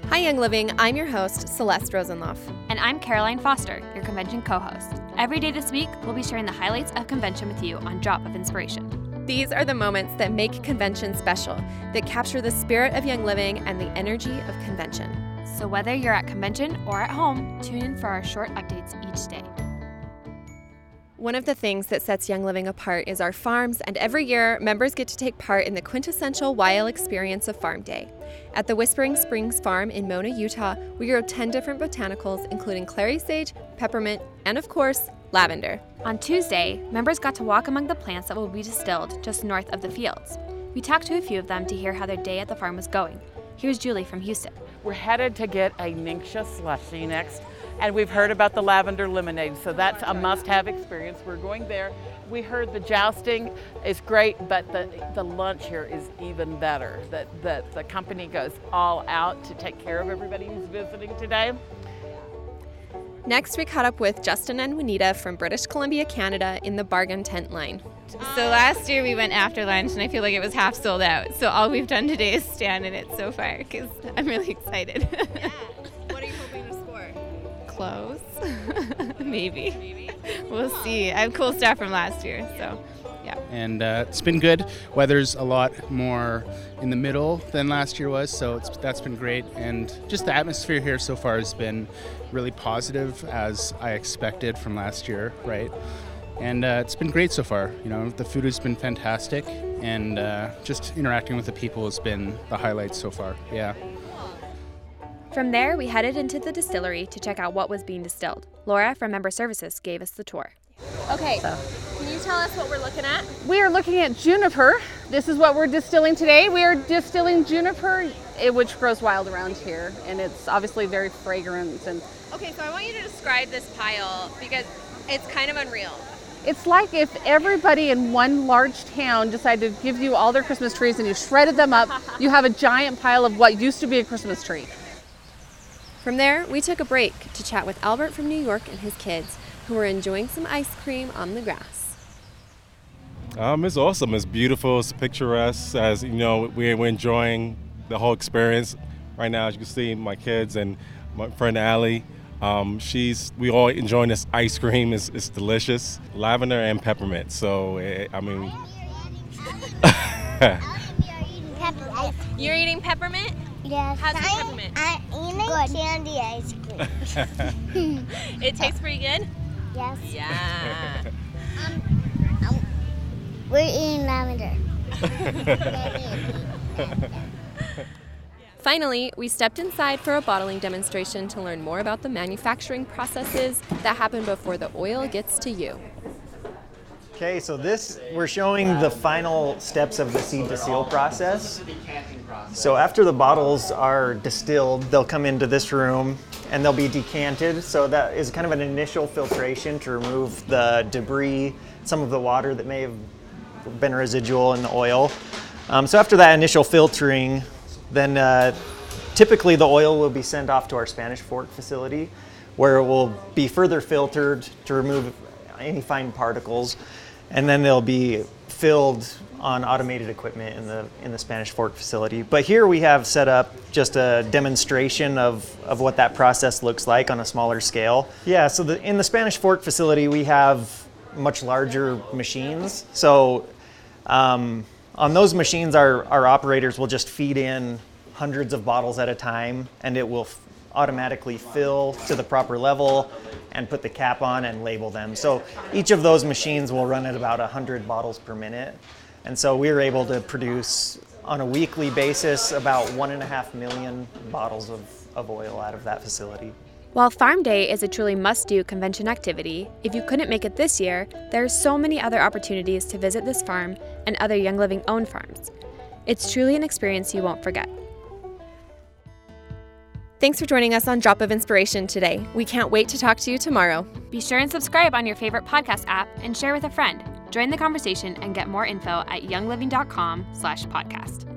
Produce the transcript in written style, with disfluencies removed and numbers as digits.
Hi, Young Living. I'm your host, Celeste Rosenloff. And I'm Caroline Foster, your convention co-host. Every day this week, we'll be sharing the highlights of convention with you on Drop of Inspiration. These are the moments that make convention special, that capture the spirit of Young Living and the energy of convention. So whether you're at convention or at home, tune in for our short updates each day. One of the things that sets Young Living apart is our farms, and every year, members get to take part in the quintessential YL experience of Farm Day. At the Whispering Springs Farm in Mona, Utah, we grow 10 different botanicals, including clary sage, peppermint, and of course, lavender. On Tuesday, members got to walk among the plants that will be distilled just north of the fields. We talked to a few of them to hear how their day at the farm was going. Here's Julie from Houston. We're headed to get a Ningxia slushie next, and we've heard about the lavender lemonade, so that's a must-have experience. We're going there. We heard the jousting is great, but the lunch here is even better. The company goes all out to take care of everybody who's visiting today. Next, we caught up with Justin and Juanita from British Columbia, Canada in the bargain tent line. So last year we went after lunch and I feel like it was half sold out. So all we've done today is stand in it so far because I'm really excited. Yeah. What are you hoping to score? Close. Maybe. We'll see. I have cool stuff from last year, so yeah. And it's been good. Weather's a lot more in the middle than last year was, so that's been great. And just the atmosphere here so far has been really positive, as I expected from last year, right? And it's been great so far. You know, the food has been fantastic, and just interacting with the people has been the highlights so far. Yeah. From there, we headed into the distillery to check out what was being distilled. Laura from Member Services gave us the tour. Okay, can you tell us what we're looking at? We are looking at juniper. This is what we're distilling today. We are distilling juniper, which grows wild around here, and it's obviously very fragrant. And Okay, so I want you to describe this pile because it's kind of unreal. it's like if everybody in one large town decided to give you all their Christmas trees and you shredded them up, you have a giant pile of what used to be a Christmas tree. From there, we took a break to chat with Albert from New York and his kids, who were enjoying some ice cream on the grass. It's awesome. It's beautiful. It's picturesque. As you know, we're enjoying the whole experience right now. As you can see, my kids and my friend Allie, we all enjoying this ice cream. It's delicious, lavender and peppermint. So You're eating peppermint? Yes. How's the peppermint? I'm eating candy ice cream. It tastes pretty good? Yes. Yeah. We're eating lavender. Finally, we stepped inside for a bottling demonstration to learn more about the manufacturing processes that happen before the oil gets to you. Okay, so we're showing the final steps of the seed to seal process. So after the bottles are distilled, they'll come into this room and they'll be decanted. So that is kind of an initial filtration to remove the debris, some of the water that may have been residual in the oil. So after that initial filtering, then typically the oil will be sent off to our Spanish Fork facility, where it will be further filtered to remove any fine particles, and then they'll be filled on automated equipment in the Spanish Fork facility. But here we have set up just a demonstration of what that process looks like on a smaller scale. Yeah, so in the Spanish Fork facility we have much larger machines. So on those machines our operators will just feed in hundreds of bottles at a time, and it will automatically fill to the proper level and put the cap on and label them. So each of those machines will run at about 100 bottles per minute. And so we're able to produce on a weekly basis about 1.5 million bottles of oil out of that facility. While Farm Day is a truly must-do convention activity, if you couldn't make it this year, there are so many other opportunities to visit this farm and other Young Living-owned farms. It's truly an experience you won't forget. Thanks for joining us on Drop of Inspiration today. We can't wait to talk to you tomorrow. Be sure and subscribe on your favorite podcast app and share with a friend. Join the conversation and get more info at youngliving.com/podcast.